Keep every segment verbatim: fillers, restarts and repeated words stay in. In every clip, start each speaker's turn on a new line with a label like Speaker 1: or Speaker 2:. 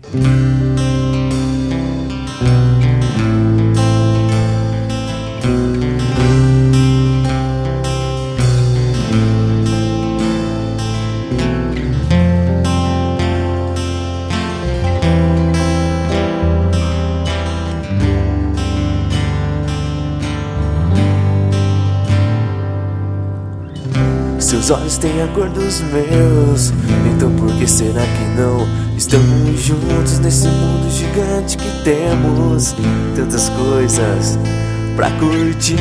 Speaker 1: Seus olhos têm a cor dos meus, então por que será que não estamos juntos nesse mundo gigante que temos tantas coisas pra curtir?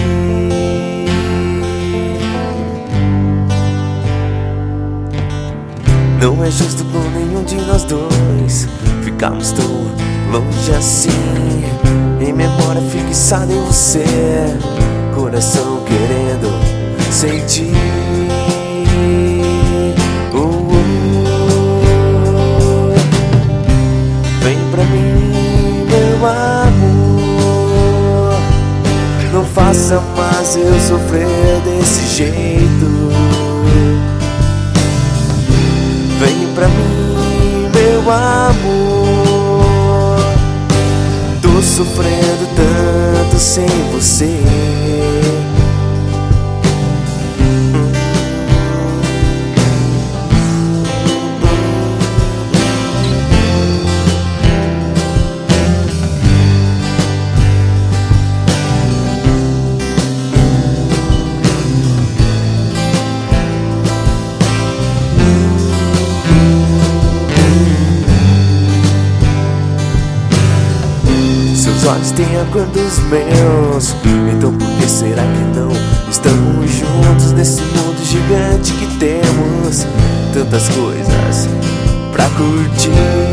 Speaker 1: Não é justo com nenhum de nós dois ficarmos tão longe assim. Em memória fixada em você, coração querendo sentir. Não faça mais eu sofrer desse jeito. Vem pra mim, meu amor. Tô sofrendo tanto sem você. Seus olhos têm a cor dos meus, então por que será que não estamos juntos nesse mundo gigante que temos tantas coisas pra curtir?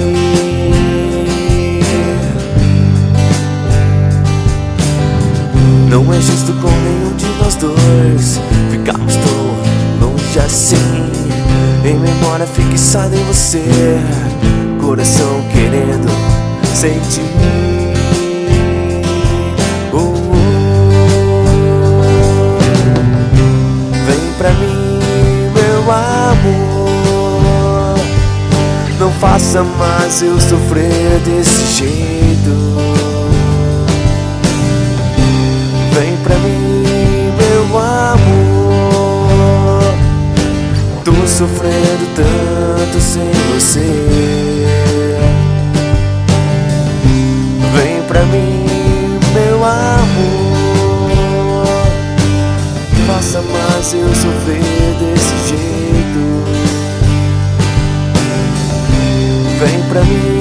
Speaker 1: Não é justo com nenhum de nós dois ficarmos tão longe assim. Em memória fixada em você, coração querendo sentir. Pra mim, meu amor, não faça mais eu sofrer desse jeito. Vem pra mim, meu amor, tô sofrendo tanto sem você. Vem pra mim, meu amor, faça mais eu sofrer desse jeito. Vem pra mim.